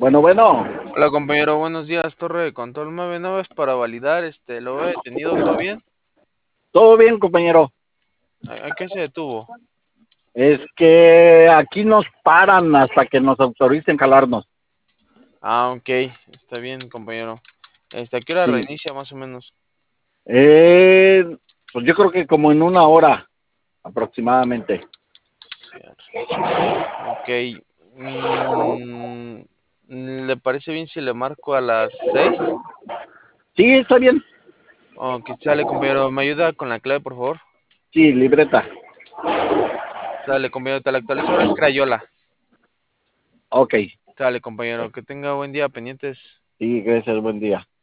Bueno, Hola compañero, buenos días, Torre de Control 99 es para validar, lo he detenido, ¿todo bien? todo bien, compañero. ¿A qué se detuvo? Es que aquí nos paran hasta que nos autoricen jalarnos. Ah, ok, está bien compañero. ¿A qué hora Sí. reinicia más o menos? Eh, pues yo creo que como en una hora aproximadamente. Ok, mm, ¿le parece bien si le marco a las 6? Sí, está bien. Ok, sale compañero, ¿me ayuda con la clave por favor? Sí, libreta. Sale compañero, te la actualizo, ahora es Crayola. Ok. Sale compañero, que tenga buen día, pendientes. Sí, gracias, buen día.